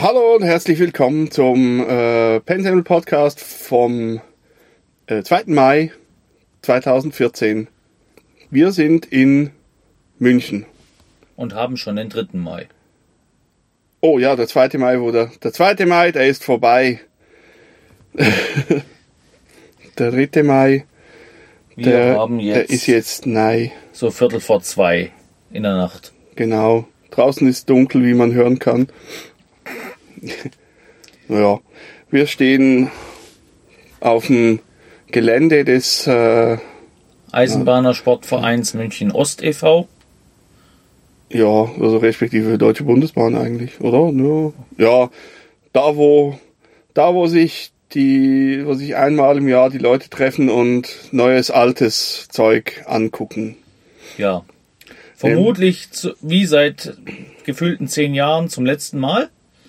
Hallo und herzlich willkommen zum Pensemmel Podcast vom 2. Mai 2014. Wir sind in München. Und haben schon den 3. Mai. Oh ja, der 2. Mai wurde. Der 2. Mai, der ist vorbei. Der 3. Mai, der ist jetzt nein. So 1:45 in der Nacht. Genau. Draußen ist dunkel, wie man hören kann. Ja, wir stehen auf dem Gelände des Eisenbahner Sportvereins München Ost e.V. Ja, also respektive Deutsche Bundesbahn eigentlich, oder? Ja, da wo sich einmal im Jahr die Leute treffen und neues, altes Zeug angucken. Ja. Vermutlich wie seit gefühlten 10 Jahren zum letzten Mal.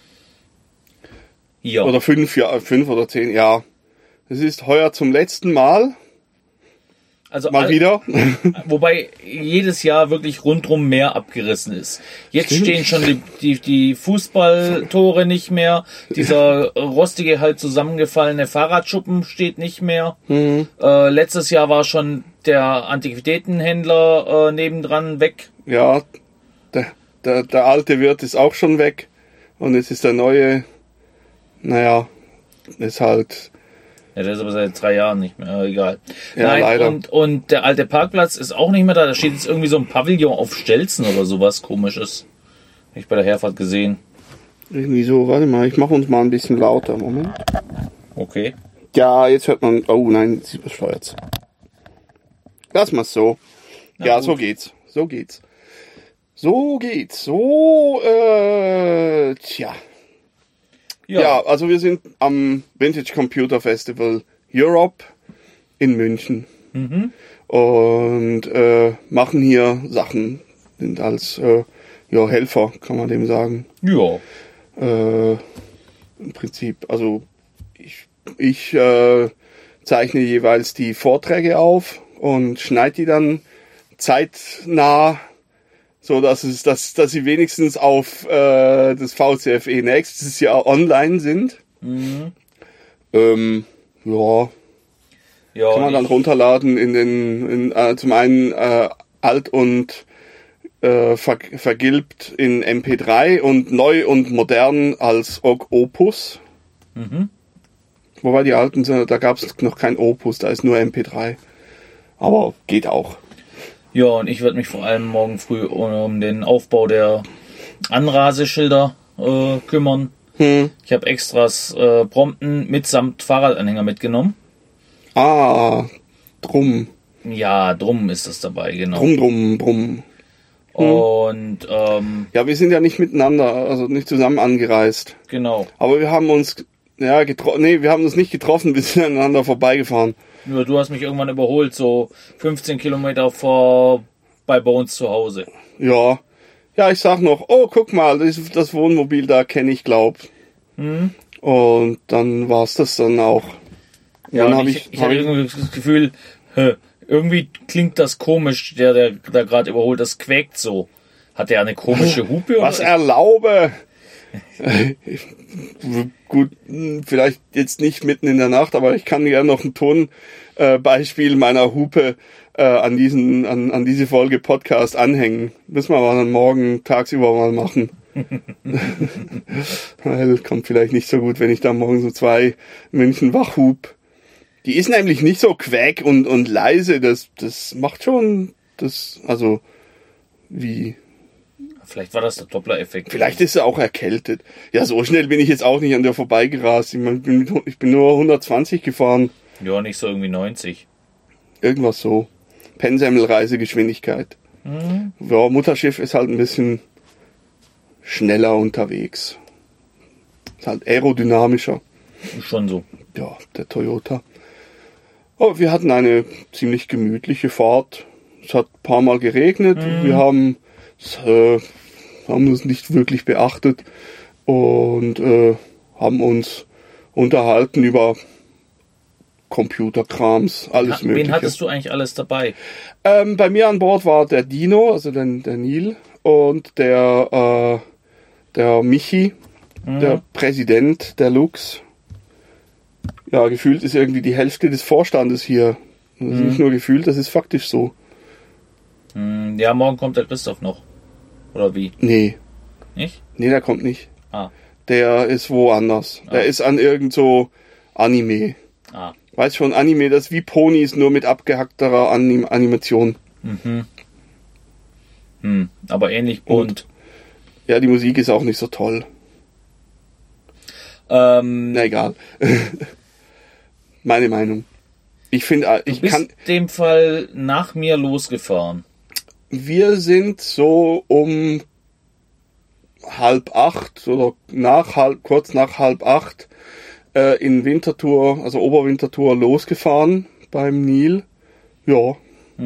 Ja. Oder 5 oder 10, ja. Es ist heuer zum letzten Mal. Also mal wieder. Wobei jedes Jahr wirklich rundrum mehr abgerissen ist. Jetzt stehen schon die Fußballtore nicht mehr. Dieser rostige, halt zusammengefallene Fahrradschuppen steht nicht mehr. Mhm. Letztes Jahr war schon der Antiquitätenhändler nebendran weg. Ja, der alte Wirt ist auch schon weg. Und jetzt ist der neue, naja, ist halt... Ja, der ist aber seit 3 Jahren nicht mehr, egal. Ja, nein, leider. Und der alte Parkplatz ist auch nicht mehr da. Da steht jetzt irgendwie so ein Pavillon auf Stelzen oder sowas Komisches. Habe ich bei der Herfahrt gesehen. Irgendwie so, warte mal, ich mache uns mal ein bisschen lauter. Moment. Okay. Ja, jetzt hört man, oh nein, jetzt übersteuert's. Lass mal's so. Na ja, gut. so geht's. Tja. Ja, also wir sind am Vintage Computer Festival Europe in München. Mhm. Und machen hier Sachen, sind als Helfer, kann man dem sagen. Ja. Im Prinzip, also ich zeichne jeweils die Vorträge auf und schneide die dann zeitnah, so dass sie wenigstens auf das VCFE nächstes Jahr online sind. Mhm. Ja, kann man dann runterladen zum einen alt und vergilbt in MP3 und neu und modern als Opus. Mhm. Wobei die alten, da gab es noch kein Opus, da ist nur MP3. Aber geht auch. Ja, und ich werde mich vor allem morgen früh um den Aufbau der Anraseschilder kümmern. Ich habe extras Prompten mitsamt Fahrradanhänger mitgenommen. Ah, drum. Ja, drum ist das dabei, genau. Drum. Und ja, wir sind ja nicht miteinander, also nicht zusammen angereist. Genau. Aber wir haben uns wir haben uns nicht getroffen, wir sind aneinander vorbeigefahren. Nur du hast mich irgendwann überholt, so 15 Kilometer vorbei bei uns zu Hause. Ja, ich sag noch, oh, guck mal, das Wohnmobil da kenne ich, glaub. Und dann war's das dann auch. Ja, dann ich hatte irgendwie das Gefühl, irgendwie klingt das komisch, der da gerade überholt, das quäkt so. Hat der eine komische Hupe? Was erlaube? Gut, vielleicht jetzt nicht mitten in der Nacht, aber ich kann gerne noch ein Tonbeispiel meiner Hupe an diese Folge Podcast anhängen. Müssen wir aber dann morgen tagsüber mal machen. Weil kommt vielleicht nicht so gut, wenn ich da morgen so 2 München wachhub. Die ist nämlich nicht so quäk und leise. Das macht schon also wie... Vielleicht war das der Doppler-Effekt. Vielleicht ist er auch erkältet. Ja, so schnell bin ich jetzt auch nicht an der vorbeigerast. Ich bin nur 120 gefahren. Ja, nicht so irgendwie 90. Irgendwas so. Pensemmel-Reisegeschwindigkeit. Mhm. Ja, Mutterschiff ist halt ein bisschen schneller unterwegs. Ist halt aerodynamischer. Schon so. Ja, der Toyota. Oh, wir hatten eine ziemlich gemütliche Fahrt. Es hat ein paar Mal geregnet. Wir haben es nicht wirklich beachtet und haben uns unterhalten über Computerkrams, alles Mögliche. Wen hattest du eigentlich alles dabei? Bei mir an Bord war der Dino, also der Neil und der Michi der Präsident der Lux. Ja, gefühlt ist irgendwie die Hälfte des Vorstandes hier. Das ist nicht nur gefühlt, das ist faktisch so. Ja, morgen kommt der Christoph noch. Oder wie? Nee. Nicht? Nee, der kommt nicht. Ah. Der ist woanders. Der ist an irgend so Anime. Ah. Weiß schon, Anime, das ist wie Ponys, nur mit abgehackterer Animation. Aber ähnlich bunt. Ja, die Musik ist auch nicht so toll. Na egal. Meine Meinung. Ich finde, ich bist kann. In dem Fall nach mir losgefahren. Wir sind so um 7:30 oder kurz nach 7:30 in Winterthur, also Oberwinterthur, losgefahren beim Nil. Ja.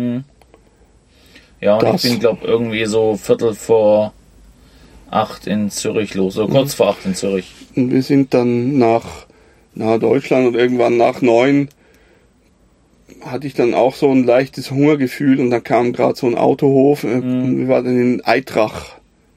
Ja, und Das. ich bin, glaube irgendwie so 7:45 in Zürich los, oder kurz vor 8 in Zürich. Und wir sind dann nach Deutschland und irgendwann nach 9 hatte ich dann auch so ein leichtes Hungergefühl und dann kam gerade so ein Autohof. Wir waren dann in Eitrach.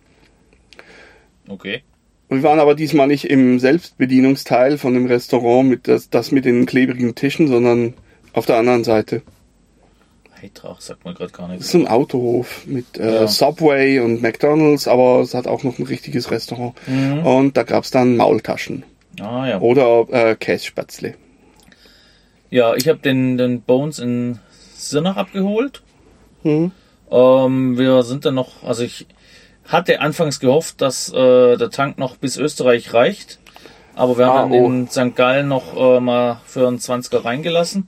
Okay. Wir waren aber diesmal nicht im Selbstbedienungsteil von dem Restaurant mit das mit den klebrigen Tischen, sondern auf der anderen Seite. Heitrach sagt man gerade gar Das nichts. ist so ein Autohof mit Subway und McDonald's, aber es hat auch noch ein richtiges Restaurant. Und da gab's dann Maultaschen Ah ja. oder Kässpätzle. Ja, ich habe den Bones in Sirnach abgeholt. Wir sind dann noch, also ich hatte anfangs gehofft, dass der Tank noch bis Österreich reicht. Aber wir haben in St. Gallen noch mal für einen 20er reingelassen.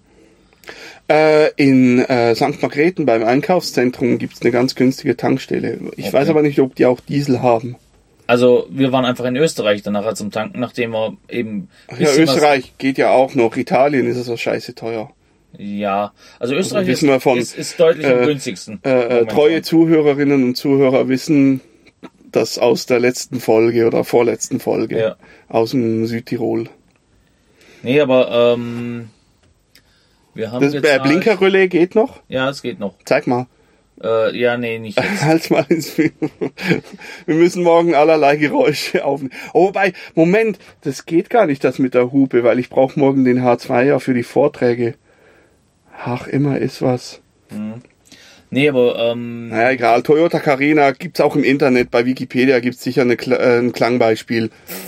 In St. Margrethen beim Einkaufszentrum gibt's eine ganz günstige Tankstelle. Ich weiß aber nicht, ob die auch Diesel haben. Also wir waren einfach in Österreich dann nachher zum Tanken, nachdem wir eben... Ja, Österreich geht ja auch noch. Italien ist es so scheiße teuer. Ja, also Österreich wissen wir von, ist deutlich am günstigsten. Treue Zuhörerinnen und Zuhörer wissen das aus der letzten Folge oder vorletzten Folge aus dem Südtirol. Nee, aber wir haben das Blinkerrelais geht noch? Ja, es geht noch. Zeig mal. Ja, nee, nicht jetzt. Halt's mal ins Wir müssen morgen allerlei Geräusche aufnehmen. Oh, wobei, Moment, das geht gar nicht, das mit der Hupe, weil ich brauche morgen den H2 ja für die Vorträge. Ach, immer ist was. Nee, aber naja, egal. Toyota Carina gibt's auch im Internet. Bei Wikipedia gibt's sicher ein Klangbeispiel.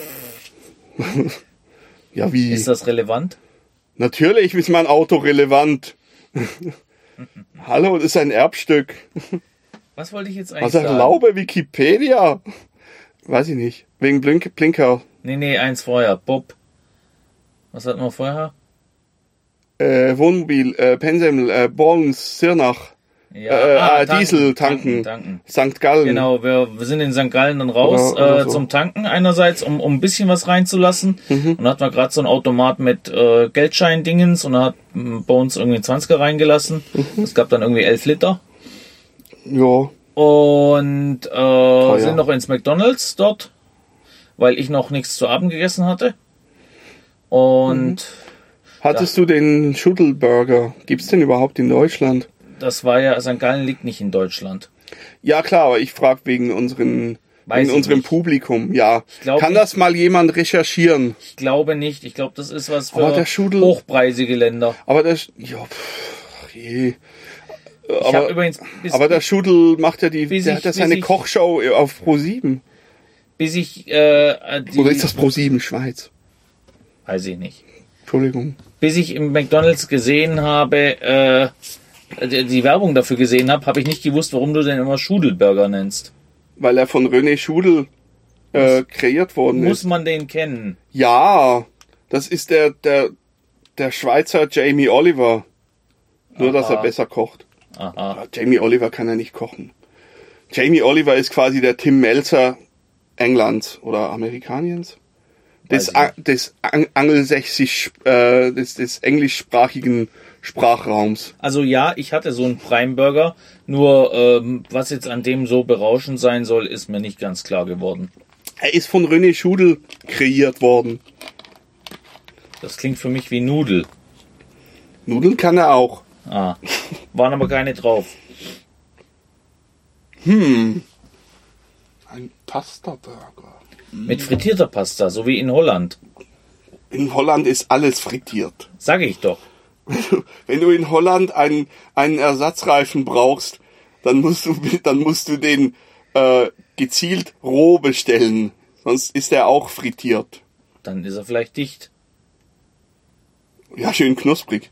Ja, wie? Ist das relevant? Natürlich ist mein Auto relevant. Hallo, das ist ein Erbstück. Was wollte ich jetzt eigentlich sagen? Was erlaube Wikipedia? Weiß ich nicht. Wegen Blinker. Nee, eins vorher. Bob. Was hatten wir vorher? Wohnmobil, Pensemmel, Bollens, Sirnach. Ja, Diesel tanken. St. Gallen. Genau, wir sind in St. Gallen dann raus oder so. Zum Tanken einerseits, um ein bisschen was reinzulassen. Und dann hatten wir gerade so einen Automat mit Geldschein-Dingens und dann hat Bones irgendwie 20er reingelassen. Es gab dann irgendwie 11 Liter. Ja. Und sind noch ins McDonald's dort, weil ich noch nichts zu Abend gegessen hatte. Und hattest du den Schuttelburger? Gibt's den überhaupt in Deutschland? Das war ja, St. Gallen liegt nicht in Deutschland. Ja klar, aber ich frage wegen unserem Publikum. Ja, kann das mal jemand recherchieren? Ich glaube nicht. Ich glaube, das ist was für hochpreisige Länder. Aber der Schudel macht ja der hat ja seine Kochshow auf Pro7. Bis ich oder ist das Pro7 Schweiz? Weiß ich nicht. Entschuldigung. Bis ich im McDonald's gesehen habe, die Werbung dafür gesehen habe ich nicht gewusst, warum du den immer Schudelburger nennst. Weil er von René Schudel kreiert worden ist. Muss man den kennen? Ja, das ist der Schweizer Jamie Oliver. Nur, dass er besser kocht. Aha. Jamie Oliver kann ja nicht kochen. Jamie Oliver ist quasi der Tim Melzer Englands oder Amerikaniens. Des englischsprachigen Sprachraums. Also ja, ich hatte so einen Prime Burger, nur was jetzt an dem so berauschend sein soll, ist mir nicht ganz klar geworden. Er ist von René Schudel kreiert worden. Das klingt für mich wie Nudel. Nudeln kann er auch. Waren aber keine drauf. Ein Pasta-Burger. Mit frittierter Pasta, so wie in Holland. In Holland ist alles frittiert. Sag ich doch. Wenn du in Holland einen Ersatzreifen brauchst, dann musst du den gezielt roh bestellen. Sonst ist er auch frittiert. Dann ist er vielleicht dicht. Ja, schön knusprig.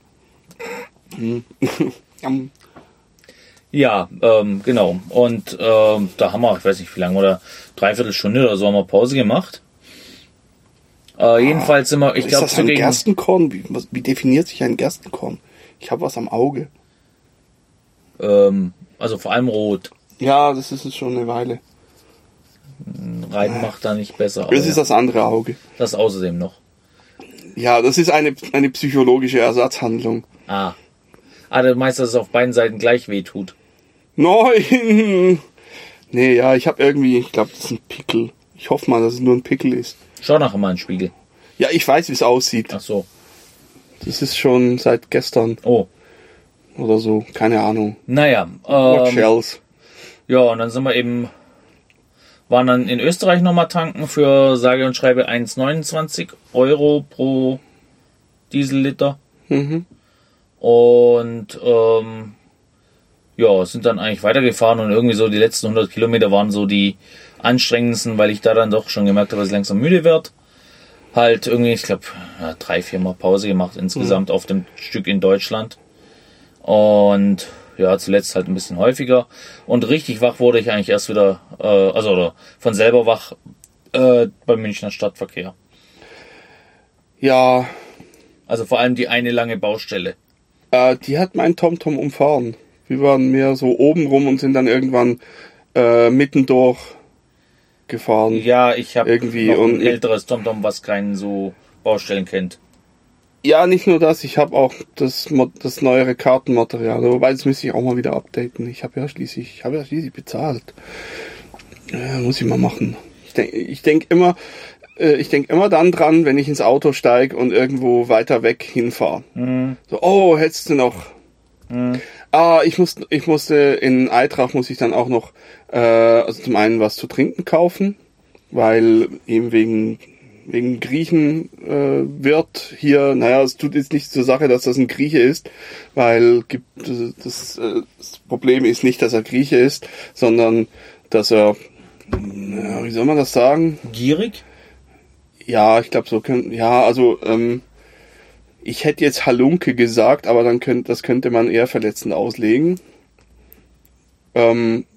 Ja, genau. Und da haben wir, ich weiß nicht wie lange, oder 3/4 Stunde oder so haben wir Pause gemacht. Jedenfalls sind wir, ich glaube, ist das ein Gerstenkorn? Wie definiert sich ein Gerstenkorn? Ich habe was am Auge. Also vor allem rot. Ja, das ist es schon eine Weile. Rein macht da nicht besser. Das ist das andere Auge. Das außerdem noch. Ja, das ist eine psychologische Ersatzhandlung. Du meinst, dass es auf beiden Seiten gleich weh tut? Nein! Nee, ja, ich glaube, das ist ein Pickel. Ich hoffe mal, dass es nur ein Pickel ist. Schau nachher mal in den Spiegel. Ja, ich weiß, wie es aussieht. Ach so. Das ist schon seit gestern. Oh. Oder so, keine Ahnung. Naja. What else? Ja, und dann waren dann in Österreich nochmal tanken für, sage und schreibe, 1,29 € pro Dieselliter. Mhm. Und sind dann eigentlich weitergefahren und irgendwie so die letzten 100 Kilometer waren so die anstrengendsten, weil ich da dann doch schon gemerkt habe, dass ich langsam müde wird. Halt irgendwie, ich glaube, 3-4 Mal Pause gemacht insgesamt auf dem Stück in Deutschland. Und ja, zuletzt halt ein bisschen häufiger. Und richtig wach wurde ich eigentlich erst wieder, oder von selber wach beim Münchner Stadtverkehr. Ja. Also vor allem die eine lange Baustelle. Die hat mein TomTom umfahren. Wir waren mehr so oben rum und sind dann irgendwann mittendurch gefahren. Ja, ich habe irgendwie ein älteres TomTom, was keinen so Baustellen kennt. Ja, nicht nur das, ich habe auch das neuere Kartenmaterial, wobei das müsste ich auch mal wieder updaten. Ich habe ja schließlich bezahlt. Ja, muss ich mal machen. Ich denk immer dann dran, wenn ich ins Auto steige und irgendwo weiter weg hinfahre. So, hättest du noch. Ich musste in Eintracht muss ich dann auch noch also zum einen was zu trinken kaufen, weil eben wegen Griechen wird hier, es tut jetzt nicht zur Sache, dass das ein Grieche ist, weil das Problem ist nicht, dass er Grieche ist, sondern dass er, wie soll man das sagen? Gierig? Ja, ich glaube so ich hätte jetzt Halunke gesagt, aber das könnte man eher verletzend auslegen. Also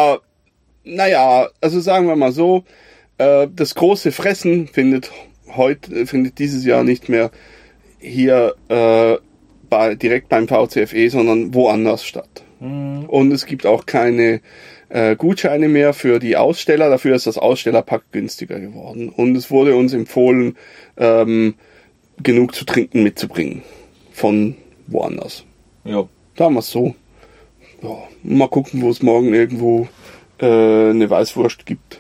sagen wir mal so, das große Fressen findet dieses Jahr nicht mehr hier direkt beim VCFE, sondern woanders statt. Und es gibt auch keine Gutscheine mehr für die Aussteller, dafür ist das Ausstellerpack günstiger geworden. Und es wurde uns empfohlen, genug zu trinken mitzubringen von woanders. Ja. Damals so. Ja, mal gucken, wo es morgen irgendwo eine Weißwurst gibt.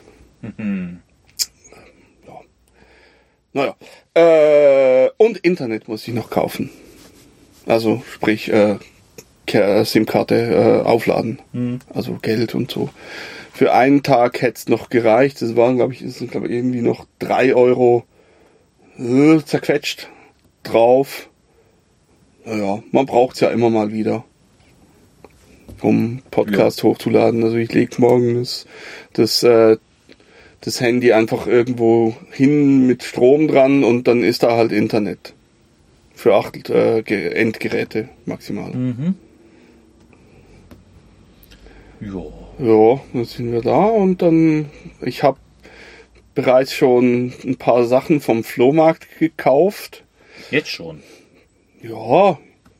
Ja. Und Internet muss ich noch kaufen. Also sprich SIM-Karte aufladen. Also Geld und so. Für einen Tag hätte es noch gereicht. Das waren, glaube ich, irgendwie noch 3 € zerquetscht drauf. Naja, man braucht es ja immer mal wieder, um Podcast hochzuladen. Also ich lege morgen das Handy einfach irgendwo hin mit Strom dran und dann ist da halt Internet. Für 8 Endgeräte maximal. Ja, dann sind wir da und dann, ich habe bereits schon ein paar Sachen vom Flohmarkt gekauft. Jetzt schon? Ja,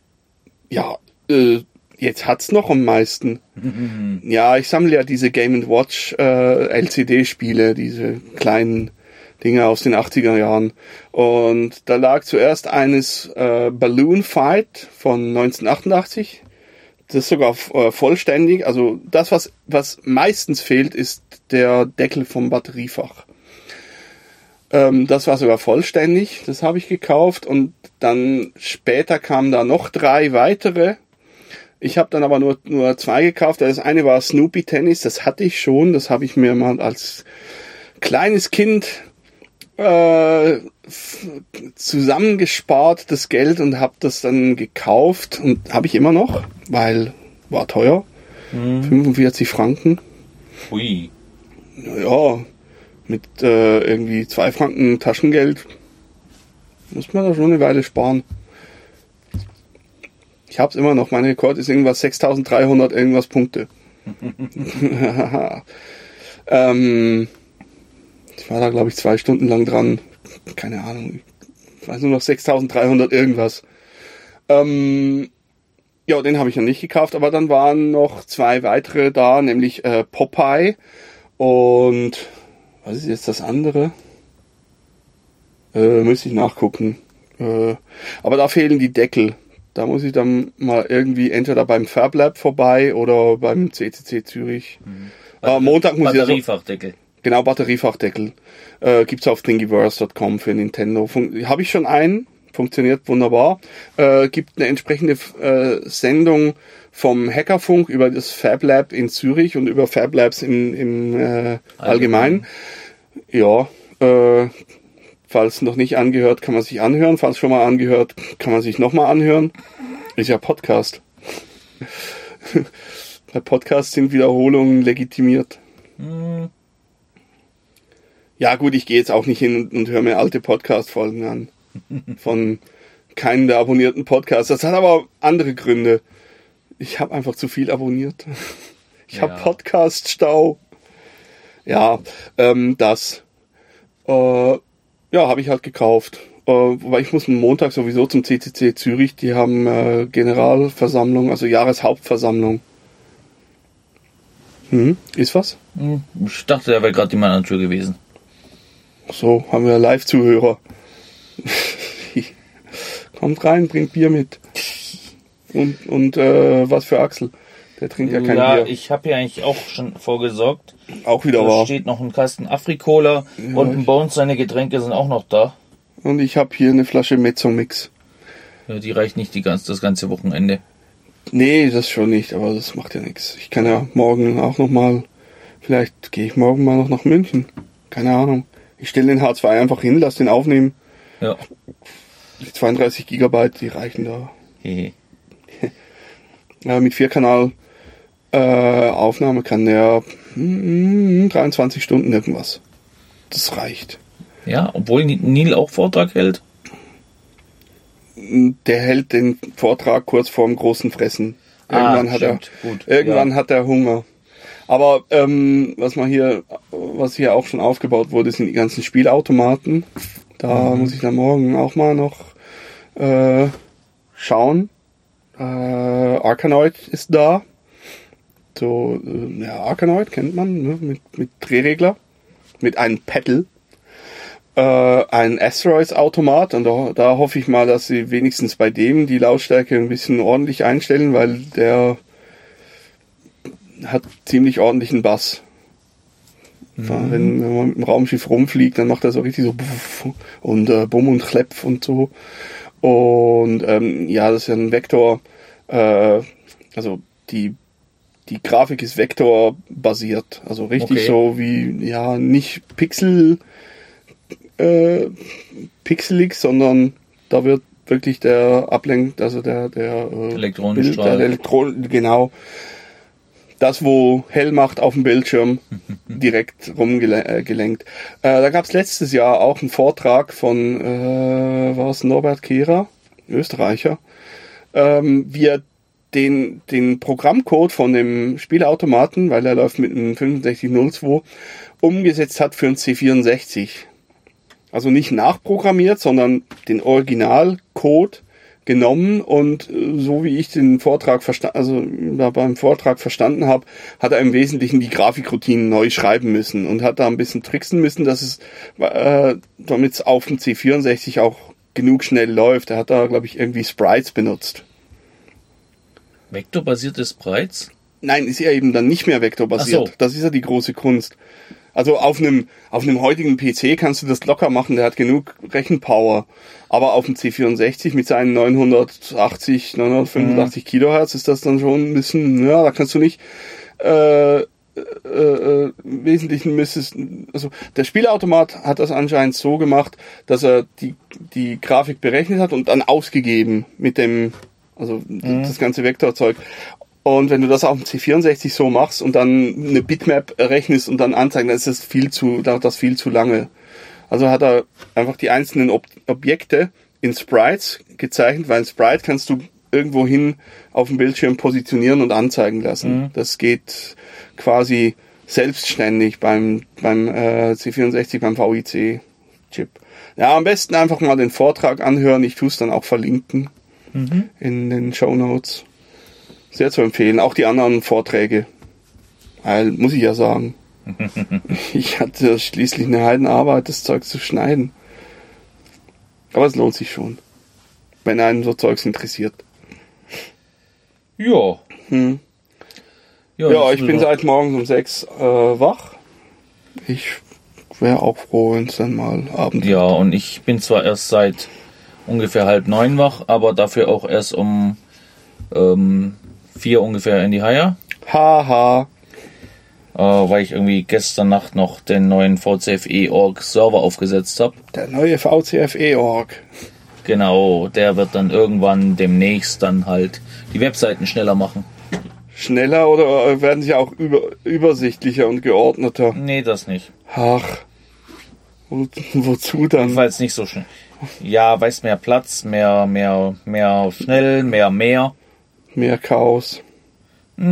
jetzt hat's noch am meisten. Ja, ich sammle ja diese Game & Watch LCD-Spiele, diese kleinen Dinge aus den 80er Jahren. Und da lag zuerst eines Balloon Fight von 1988. Das ist sogar vollständig. Also das, was meistens fehlt, ist der Deckel vom Batteriefach. Das war sogar vollständig. Das habe ich gekauft. Und dann später kamen da noch 3 weitere. Ich habe dann aber nur 2 gekauft. Das eine war Snoopy Tennis. Das hatte ich schon. Das habe ich mir mal als kleines Kind zusammengespart das Geld und habe das dann gekauft und habe ich immer noch, weil war teuer, 45 Franken. Ui. Ja, mit irgendwie 2 Franken Taschengeld muss man da schon eine Weile sparen. Ich hab's immer noch, mein Rekord ist irgendwas 6.300 irgendwas Punkte. Ich war da, glaube ich, 2 Stunden lang dran. Keine Ahnung. Ich weiß nur noch 6.300 irgendwas. Ja, den habe ich noch nicht gekauft, aber dann waren noch 2 weitere da, nämlich Popeye und was ist jetzt das andere? Müsste ich nachgucken. Aber da fehlen die Deckel. Da muss ich dann mal irgendwie entweder beim FabLab vorbei oder beim CCC Zürich. Montag muss ich Batteriefachdeckel. Genau, Batteriefachdeckel. Gibt's auf thingiverse.com für Nintendo. Habe ich schon einen, funktioniert wunderbar. Gibt eine entsprechende Sendung vom Hackerfunk über das FabLab in Zürich und über FabLabs im Allgemeinen. Ja, falls noch nicht angehört, kann man sich anhören. Falls schon mal angehört, kann man sich nochmal anhören. Ist ja Podcast. Bei Podcasts sind Wiederholungen legitimiert. Ja gut, ich gehe jetzt auch nicht hin und höre mir alte Podcast-Folgen an. Von keinem der abonnierten Podcasts. Das hat aber andere Gründe. Ich habe einfach zu viel abonniert. Ich habe Podcast-Stau. Ja, das. Ja, habe ich halt gekauft. Weil ich muss am Montag sowieso zum CCC Zürich. Die haben Generalversammlung, also Jahreshauptversammlung. Ist was? Ich dachte, da wäre gerade jemand an der Tür gewesen. So, haben wir Live-Zuhörer. Kommt rein, bringt Bier mit. Und was für Axel? Der trinkt ja kein Bier. Ja, ich habe hier eigentlich auch schon vorgesorgt. Auch wieder Da wahr. steht noch ein Kasten Afri-Cola und ein Bones, seine Getränke sind auch noch da. Und ich habe hier eine Flasche Mezzo-Mix. Ja, die reicht nicht das ganze Wochenende. Nee, das schon nicht, aber das macht ja nichts. Ich kann ja morgen auch noch mal, vielleicht gehe ich morgen mal noch nach München. Keine Ahnung. Ich stelle den H2 einfach hin, lass den aufnehmen. Ja. Die 32 Gigabyte, die reichen da. Hehe. Mit 4-Kanal Aufnahme kann der 23 Stunden irgendwas. Das reicht. Ja, obwohl Neil auch Vortrag hält. Der hält den Vortrag kurz vorm großen Fressen. Irgendwann hat er Hunger. Aber was hier auch schon aufgebaut wurde, sind die ganzen Spielautomaten. Da muss ich dann morgen auch mal noch schauen. Arkanoid ist da. So, Arkanoid kennt man, ne? Mit Drehregler. Mit einem Pedal. Ein Asteroids-Automat. Und da hoffe ich mal, dass sie wenigstens bei dem die Lautstärke ein bisschen ordentlich einstellen, weil der hat ziemlich ordentlichen Bass. Wenn man mit dem Raumschiff rumfliegt, dann macht er so richtig so und Bumm und Klepp und so. Und das ist ja ein Vektor, also die Grafik ist vektorbasiert, also richtig so wie, nicht pixelig, sondern da wird wirklich der Elektronenstrahl. Genau. Das, wo hell macht auf dem Bildschirm, direkt rumgelenkt. Da gab es letztes Jahr auch einen Vortrag von Norbert Kehrer, Österreicher, wie er den Programmcode von dem Spielautomaten, weil er läuft mit einem 6502, umgesetzt hat für ein C64. Also nicht nachprogrammiert, sondern den Originalcode genommen und so wie ich den Vortrag beim Vortrag verstanden habe, hat er im Wesentlichen die Grafikroutinen neu schreiben müssen und hat da ein bisschen tricksen müssen, dass es damit es auf dem C64 auch genug schnell läuft. Er hat da, glaube ich, irgendwie Sprites benutzt. Vektorbasierte Sprites? Nein, ist ja eben dann nicht mehr vektorbasiert. Ach so. Das ist ja die große Kunst. Also auf einem heutigen PC kannst du das locker machen, der hat genug Rechenpower. Aber auf dem C64 mit seinen 985 Kilohertz ist das dann schon ein bisschen, da kannst du nicht im Wesentlichen also der Spielautomat hat das anscheinend so gemacht, dass er die Grafik berechnet hat und dann ausgegeben mit dem, also das ganze Vektorzeug. Und wenn du das auf dem C64 so machst und dann eine Bitmap rechnest und dann anzeigst, dann ist das dauert das viel zu lange. Also hat er einfach die einzelnen Objekte in Sprites gezeichnet, weil ein Sprite kannst du irgendwohin auf dem Bildschirm positionieren und anzeigen lassen. Das geht quasi selbstständig beim C64, beim VIC-Chip. Ja, am besten einfach mal den Vortrag anhören. Ich tue es dann auch verlinken in den Shownotes. Sehr zu empfehlen. Auch die anderen Vorträge. Weil, muss ich ja sagen. Ich hatte schließlich eine Heidenarbeit, das Zeug zu schneiden. Aber es lohnt sich schon. Wenn einen so Zeugs interessiert. Ja. Ja, ich bin seit morgens um 6 wach. Ich wäre auch froh, wenn es dann mal abends Ja, und ich bin zwar erst seit ungefähr 8:30 wach, aber dafür auch erst um 4 ungefähr in die Haie. Haha. Weil ich irgendwie gestern Nacht noch den neuen VCFE.org Server aufgesetzt habe. Der neue VCFE.org. Genau, der wird dann irgendwann demnächst dann halt die Webseiten schneller machen. Schneller oder werden sie auch übersichtlicher und geordneter? Nee, das nicht. Ach, wozu dann? Weil es nicht so schnell. Ja, weiß mehr Platz, mehr schnell, mehr. Mehr Chaos. Ja,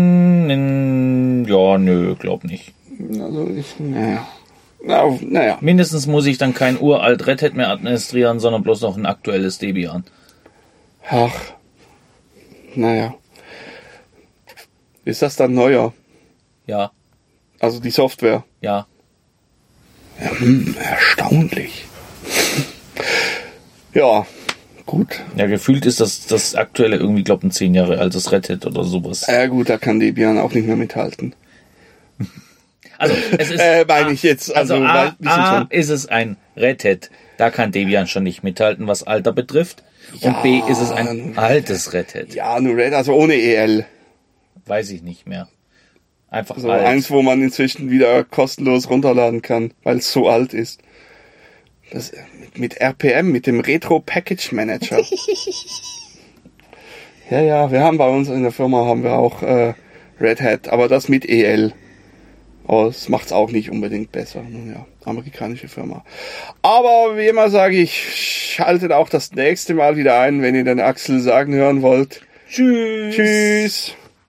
nö, glaub nicht. Also naja. Mindestens muss ich dann kein uralt Red Hat mehr administrieren, sondern bloß noch ein aktuelles Debian. Ach, naja. Ist das dann neuer? Ja. Also die Software? Ja. Erstaunlich. Ja, gut. Ja, gefühlt ist das aktuelle irgendwie, glaub, ein 10 Jahre altes Red Hat oder sowas. Ja gut, da kann Debian auch nicht mehr mithalten. Also, es ist... meine ich jetzt. Also ist es ein Red Hat. Da kann Debian schon nicht mithalten, was Alter betrifft. Und Ja, B, ist es ein altes Red Hat. Ja, nur Red, also ohne EL. Weiß ich nicht mehr. Einfach So alt. eins, wo man inzwischen wieder kostenlos runterladen kann, weil es so alt ist. Das mit RPM, mit dem Retro Package Manager. Ja, wir haben bei uns in der Firma auch Red Hat, aber das mit EL. Aber das macht's auch nicht unbedingt besser. Nun ja, amerikanische Firma. Aber wie immer sage ich, schaltet auch das nächste Mal wieder ein, wenn ihr den Axel sagen hören wollt. Tschüss. Tschüss.